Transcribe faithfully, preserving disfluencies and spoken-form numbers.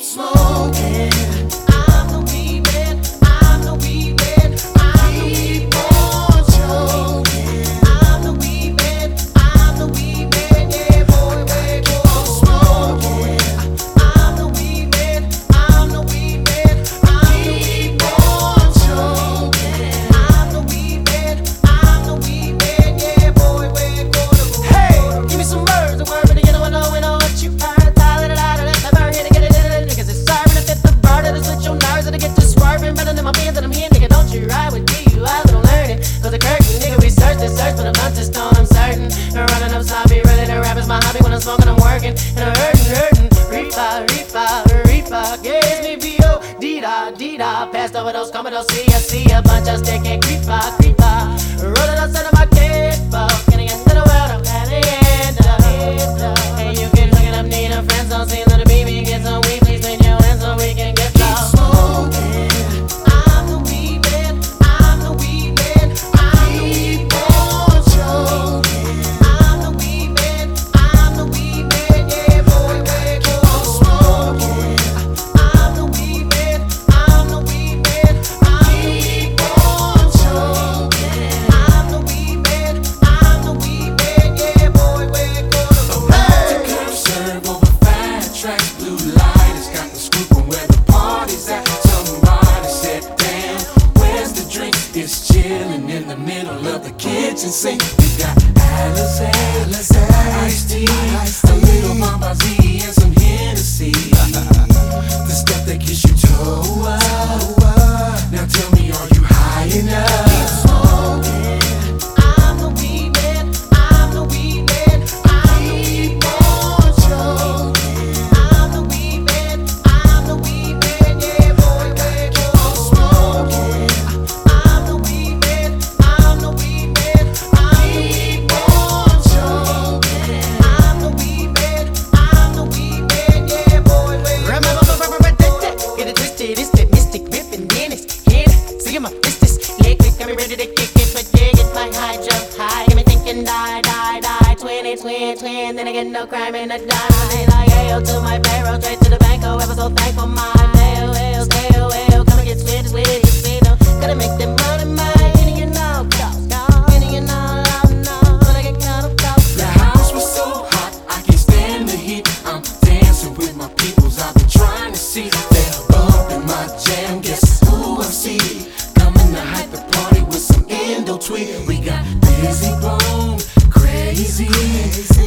smoking. I'm the weed man, I'm the weed man, I'm the weed Keep on choking. I'm the weed man, I'm the weed man, yeah boy, wait, Keep on smoking. I'm the weed man, I'm the weed man, I'm the weed Keep on choking. I'm the weed man, I'm the weed man, yeah boy, wait, go to Hey, give me some words, a word for the yellow, I know, I know what you heard. Tyler, da da da, let the bird hit it, get it, get it, niggas is serving to fit the bird, it'll switch your nerves, it'll get you swerving, better than my bands that I'm here, nigga, don't you ride with me, you out, don't learn it, cause the curtain, nigga, we search this search for the bunch of stone, I'm certain, and running up sloppy, really, the rap is my hobby, when I'm smoking, I'm working, and I'm hurting, hurting, reefa, reefa, reefa, yeah, it's me, B O, D-da, D-da, passed over those commodores, see ya, see ya, bunch of stick and creepa, creepa, rolling outside of my kid, getting into the world, I'm at the end of and you can look it up, need a friend, so see little baby, get some weed, please bring your hands so we can get Keep low. smoking. I'm the weed man, I'm the weed man, I'm the weed Keep on choking. I'm the weed man, I'm the weed man, yeah boy, wait, Keep on smoking. I'm the weed man, I'm the weed man, I'm the weed Keep on choking. I'm the weed man, I'm the weed man, yeah boy, wait, go to About to come serve over five tracks. Blue light has got the scoop on where the party's at. Somebody said, damn, where's the drink? It's chilling in the middle of the kitchen sink. We got Alizé, iced tea, a little Mama Z, and some Hennessy. The stuff that gets you toe up. Now tell me, are you high enough? Keep smoking. I'm the weed man, I'm the weed man, I'm the weed Keep on choking. I'm the weed man, I'm the weed man, yeah boy, wait, Keep on smoking. I'm the weed man, I'm the weed man, I'm the weed Keep on choking. I'm the weed man, I'm the weed man, yeah boy, wait. Remember, get it twisted, it's that mystic ripping in his head. See my business, leg quick, got me ready to kick it, but yeah, get my high jump high, got me thinking die, die, die, twenty, twin, twin, then I get no crime in a die. Like hail to my barrel, straight to the bank, oh, ever so thankful, my tail, well, tail, well, come and get sweet, sweet, sweet, oh, gotta make them money, my, getting you know, close, getting you know, no, when I get kind of close. The house was so hot, I can't stand the heat. I'm dancing with my peoples, I've been trying to see. They're bumping my jam, guess who I see? Coming to hype the party with some Indo tweet. We got Busy Bone, crazy,